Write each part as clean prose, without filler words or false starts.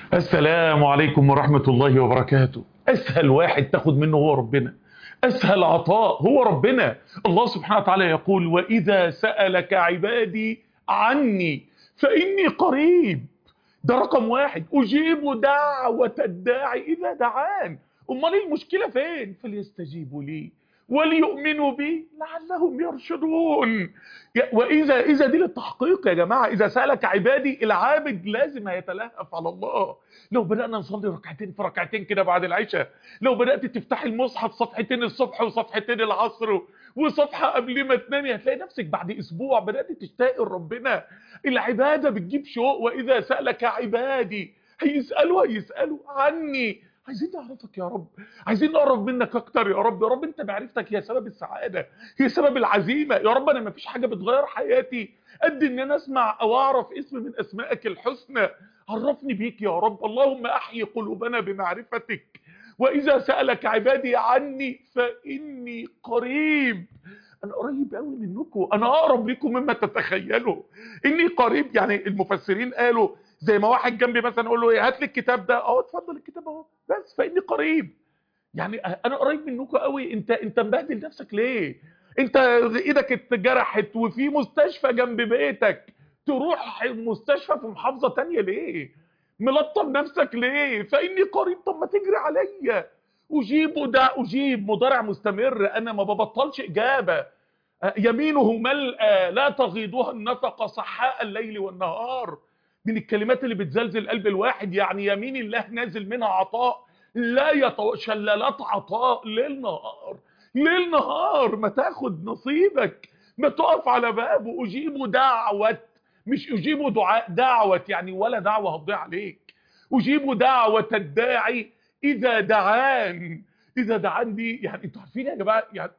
السلام عليكم ورحمة الله وبركاته. أسهل واحد تاخد منه هو ربنا، أسهل عطاء هو ربنا. الله سبحانه وتعالى يقول: وإذا سألك عبادي عني فإني قريب. ده رقم واحد، أجيب دعوة الداعي إذا دعان. أمال إيه المشكلة فين؟ فليستجيبوا لي وليؤمنوا بي لعلهم يرشدون. وإذا دي للتحقيق يا جماعة. إذا سألك عبادي، العابد لازم هيتلهف على الله. لو بدأنا نصلي ركعتين في ركعتين كده بعد العشاء، لو بدأت تفتح المصحف صفحتين الصبح وصفحتين العصر وصفحة قبل ما تنامي، هتلاقي نفسك بعد أسبوع بدأت تشتاق لربنا. العبادة بتجيب شوق. وإذا سألك عبادي، هيسألوا عني. عايزين نعرفك يا رب، عايزين نقرب منك اكتر يا رب. يا رب انت معرفتك هي سبب السعادة، هي سبب العزيمة. يا رب انا مفيش حاجة بتغير حياتي قد ان انا اسمع او اعرف اسم من اسمائك الحسنى. عرفني بيك يا رب. اللهم احيي قلوبنا بمعرفتك. واذا سألك عبادي عني فاني قريب. انا قريب قوي منكم، انا اقرب لكم مما تتخيلوا. اني قريب، يعني المفسرين قالوا زي ما واحد جنبي مثلا اقول له ايه، هات لي الكتاب ده، اهو اتفضل الكتاب اهو، بس فاني قريب. يعني انا قريب منكم قوي. انت مبهدل نفسك ليه؟ انت ايدك اتجرحت وفي مستشفى جنب بيتك، تروح مستشفى في محافظة تانية ليه؟ ملطم نفسك ليه؟ فاني قريب. طب ما تجري عليا. اجيب مضارع مستمر، انا ما ببطلش اجابة. يمينه ملأى لا تغيضها النفقة صحاء الليل والنهار. من الكلمات اللي بتزلزل قلب الواحد. يعني يمين الله نازل منها عطاء، لا شلالات عطاء ليل نهار. ليل نهار ما تاخد نصيبك، ما تقف على بابه. أجيب دعوة، مش أجيب دعاء، دعوة يعني ولا دعوة هتضيع عليك. أجيب دعوة الداعي إذا دعان. إذا دعان دي يعني انتوا عارفين يا جماعة، يعني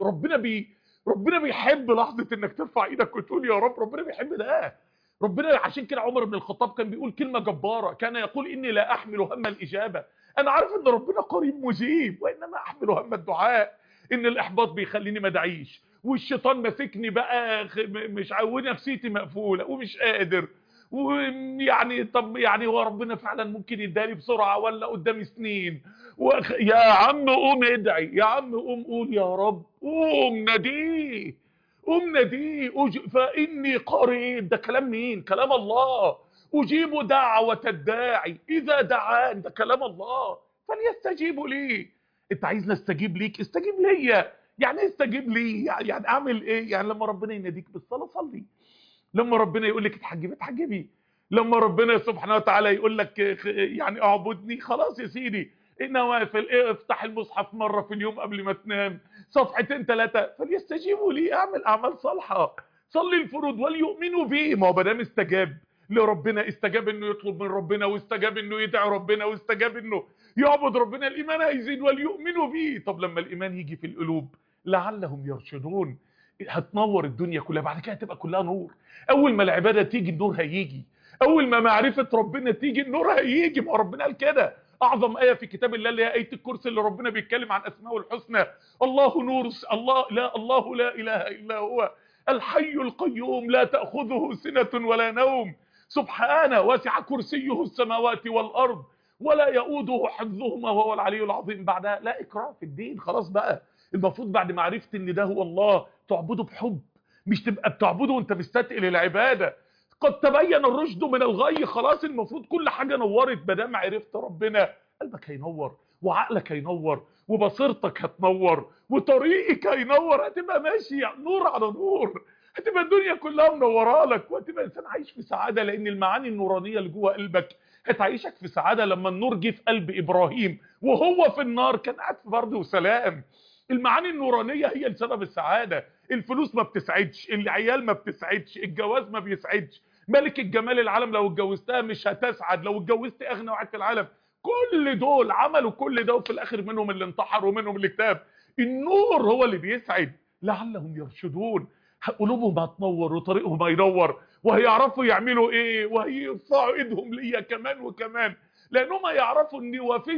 ربنا بيحب لحظة انك ترفع ايدك وتقول يا رب. ربنا بيحب ده. ربنا عشان كده عمر بن الخطاب كان بيقول كلمة جبارة، كان يقول إني لا أحمل هم الإجابة. أنا عارف إن ربنا قريب مجيب، وإنما أحمل هم الدعاء. إن الإحباط بيخليني ما ادعيش، والشيطان ماسكني بقى مش نفسيتي مقفولة ومش قادر. ويعني طب يعني هو ربنا فعلا ممكن يدالي بسرعة ولا قدامي سنين؟ يا عم قوم ادعي، يا عم قوم قول يا رب، قوم ناديه، قوم ناديه. فإني قريب. ده كلام مين؟ كلام الله. أجيب دعوة الداعي إذا دعان. ده كلام الله. فليستجيبوا لي. انت عايزني استجيب ليك؟ استجيب ليا. يعني ايه استجيب لي؟ يعني اعمل ايه؟ يعني لما ربنا يناديك بالصلاة صلي، لما ربنا يقول لك اتحجبي اتحجبي، لما ربنا سبحانه وتعالى يقول لك يعني اعبدني، خلاص يا سيدي. النوافل إيه، افتح المصحف مرة في اليوم قبل ما تنام، صفحتين ثلاثة. فليستجيبوا لي، اعمل اعمال صالحة، صلي الفروض وليؤمنوا بي. ما هو مادام استجاب لربنا، استجاب انه يطلب من ربنا، واستجاب انه يدعي ربنا، واستجاب انه يعبد ربنا، الايمان هيزيد وليؤمنوا بي. طب لما الايمان يجي في القلوب لعلهم يرشدون، هتنور الدنيا كلها، بعد كده هتبقى كلها نور. اول ما العباده تيجي النور هيجي، اول ما معرفه ربنا تيجي النور هيجي. ما ربنا قال كده. اعظم ايه في كتاب الله اللي هي ايه الكرسي، اللي ربنا بيتكلم عن اسمائه الحسنى. الله نور الله، لا الله لا اله الا هو الحي القيوم لا تاخذه سنه ولا نوم، سبحانه وسع كرسيه السماوات والارض ولا يؤوده حفظهما وهو العلي العظيم. بعدها لا اكراه في الدين. خلاص بقى، المفروض بعد ما عرفت ان ده هو الله تعبده بحب، مش تبقى بتعبده وانت مستثقل العباده. قد تبين الرشد من الغي. خلاص المفروض كل حاجه نورت. ما دام عرفت ربنا، قلبك هينور، وعقلك هينور، وبصيرتك هتنور، وطريقك هينور. هتبقى ماشي نور على نور، هتبقى الدنيا كلها منوره لك، وهتبقى انسان عايش في سعاده. لان المعاني النورانيه اللي جوه قلبك هتعيشك في سعاده. لما النور جه في قلب ابراهيم وهو في النار، كان قاعد في برد وسلام. المعاني النورانيه هي السبب السعاده. الفلوس ما بتسعدش، العيال ما بتسعدش، الجواز ما بيسعدش، ملك الجمال العالم لو اتجوزتها مش هتسعد، لو اتجوزت اغنى واحد في العالم. كل دول عملوا كل ده، وفي الاخر منهم اللي انتحر ومنهم اللي اكتئب. النور هو اللي بيسعد. لعلهم يرشدون، قلوبهم هتنور وطريقهم هينور، وهيعرفوا يعملوا ايه، وهيرفعوا ايدهم ليا كمان وكمان. لانهم هيعرفوا ان وفي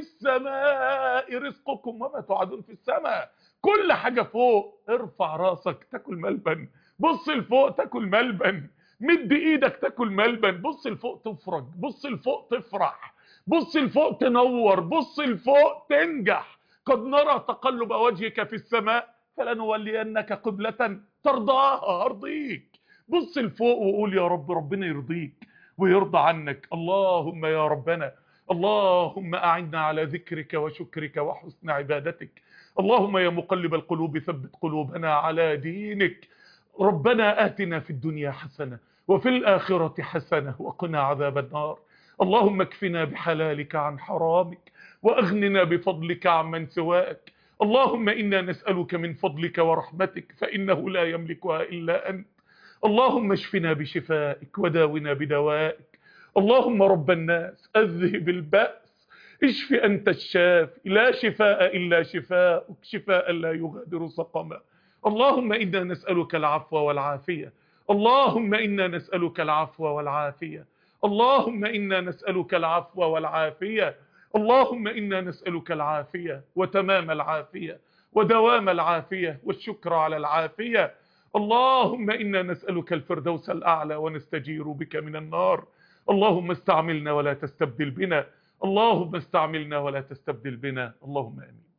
السماء رزقكم وما توعدون. في السماء كل حاجة فوق. ارفع راسك تاكل ملبن، بص لفوق تاكل ملبن، مد ايدك تاكل ملبن، بص لفوق تفرج، بص لفوق تفرح، بص لفوق تنور، بص لفوق تنجح. قد نرى تقلب وجهك في السماء فلنولينك قبلة ترضاها، ارضيك. بص لفوق وقول يا رب، ربنا يرضيك ويرضى عنك. اللهم يا ربنا، اللهم أعنا على ذكرك وشكرك وحسن عبادتك. اللهم يا مقلب القلوب ثبت قلوبنا على دينك. ربنا آتنا في الدنيا حسنة وفي الآخرة حسنة وقنا عذاب النار. اللهم اكفنا بحلالك عن حرامك وأغننا بفضلك عمن سواك. اللهم إنا نسألك من فضلك ورحمتك فإنه لا يملكها إلا أنت. اللهم اشفنا بشفائك وداونا بدوائك. اللهم رب الناس أذهب البأس، اشف أنت الشافي، لا شفاء إلا شفاءك، شفاء لا يغادر سقما. اللهم إنا نسألك العفو والعافية. اللهم إنا نسألك العفو والعافية. اللهم إنا نسألك العفو والعافية. اللهم إنا نسألك العافية وتمام العافية ودوام العافية والشكر على العافية. اللهم إنا نسألك الفردوس الأعلى ونستجير بك من النار. اللهم استعملنا ولا تستبدل بنا. اللهم استعملنا ولا تستبدل بنا. اللهم آمين.